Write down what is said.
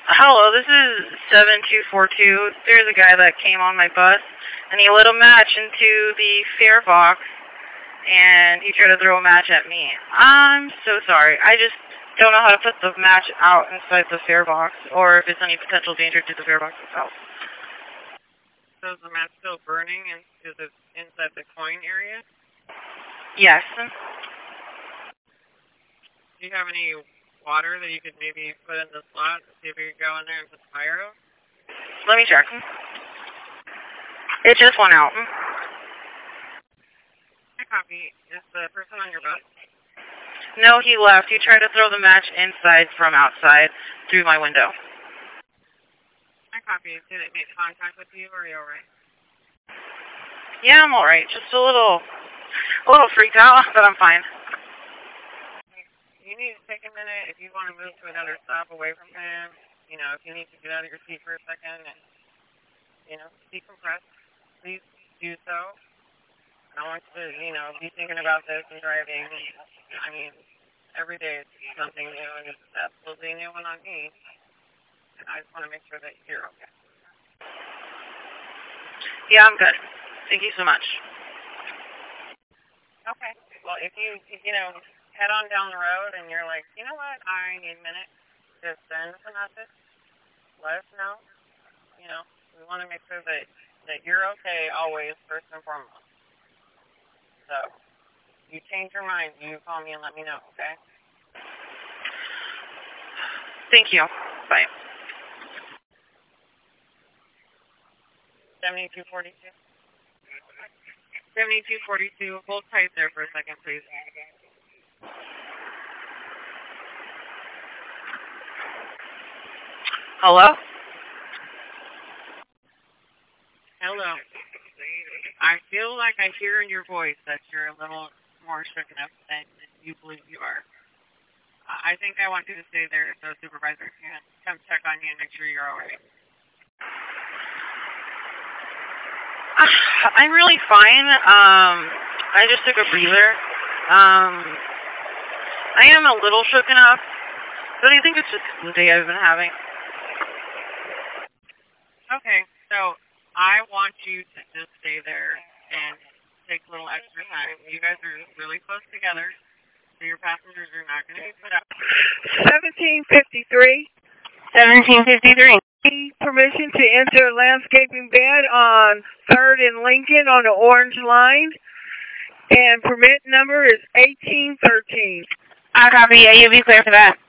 Hello, this is 7242. There's a guy that came on my bus, and he lit a match into the fare box, and he tried to throw a match at me. I'm so sorry. I just don't know how to put the match out inside the fare box, or if it's any potential danger to the fare box itself. So is the match still burning, and is it inside the coin area? Yes. Do you have any water that you could maybe put in the slot, see if you could go in there and put the fire out? Let me check. It just went out. I copy. Is the person on your bus? No, he left. He tried to throw the match inside from outside through my window. I copy. Did it make contact with you, or are you alright? Yeah, I'm alright. Just a little freaked out, but I'm fine. You need to take a minute if you want to move to another stop away from him. You know, if you need to get out of your seat for a second and, decompress, please do so. I want you to, be thinking about this and driving. I mean, every day it's something new, and it's absolutely a new one on me. And I just want to make sure that you're okay. Yeah, I'm good. Thank you so much. Okay. Well, if you head on down the road and you're like, you know what, I need a minute to send a message, let us know. We want to make sure that you're okay always, first and foremost. So, you change your mind, you call me and let me know, okay? Thank you. Bye. 7242. 7242, hold tight there for a second, please. Hello? Hello. I feel like I hear in your voice that you're a little more shaken up than you believe you are. I think I want you to stay there so the supervisor can come check on you and make sure you're all right. I'm really fine. I just took a breather. I am a little shaken up, but I think it's just the day I've been having. Okay, so I want you to just stay there and take a little extra time. You guys are really close together, so your passengers are not going to be put out. 1753. 1753. Permission to enter landscaping bed on 3rd and Lincoln on the orange line. And permit number is 1813. I copy. Yeah, you'll be clear for that.